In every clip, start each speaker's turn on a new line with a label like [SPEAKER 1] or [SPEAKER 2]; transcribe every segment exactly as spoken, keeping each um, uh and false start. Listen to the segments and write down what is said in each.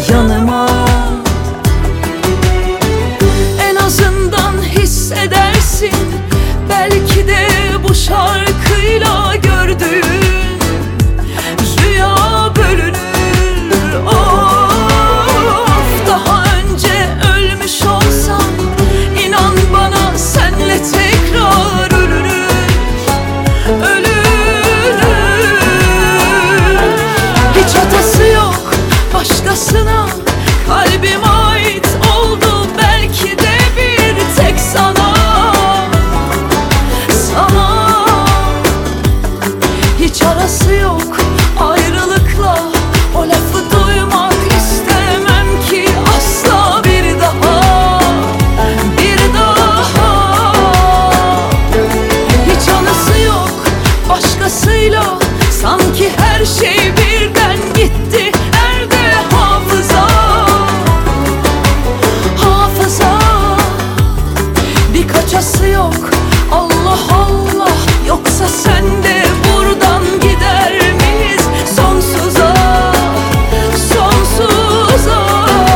[SPEAKER 1] yanıma. En azından hissedersin, belki de bu şarkıyla gördüğün rüya bölünür. Of, daha önce ölmüş olsam inan bana senle tekrar ölünür, ölünür. Hiç hatası yok başkasına, kalbim ait oldu belki de bir tek sana. Sana hiç arası yok ayrılıkla, o lafı duymak istemem ki asla bir daha, bir daha. Hiç anısı yok başkasıyla, sanki her şey birden gitti. Nerede hafıza, hafıza? Bir kaçası yok, Allah Allah, yoksa sen de buradan gider miyiz sonsuza, sonsuza?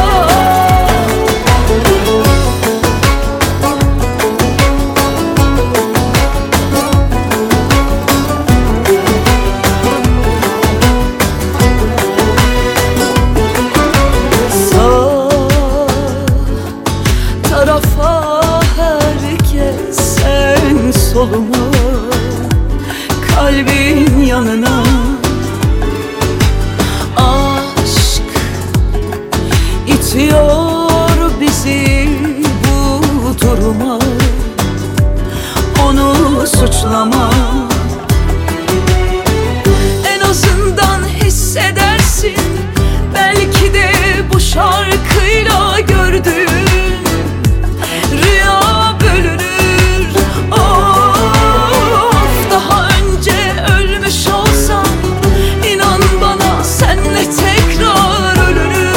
[SPEAKER 1] Tarafa herkes, sen soluma, kalbin yanına. Aşk itiyor bizi bu duruma, onu suçlama. En azından hissedersin, belki de bu şarkıyla gördüğün rüya bölünür. Of, daha önce ölmüş olsam inan bana senle tekrar ölünür,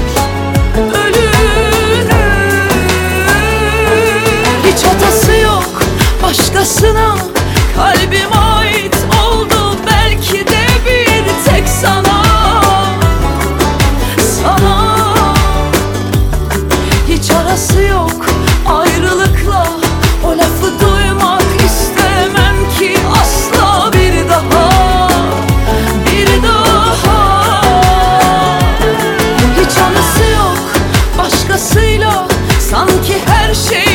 [SPEAKER 1] ölünür. Hiç hatası yok başkasına, kalbim ait oldu belki de bir tek sana. Sana hiç arası yok ayrılıkla, o lafı duymak istemem ki asla bir daha, bir daha. Hiç anısı yok başkasıyla, sanki her şey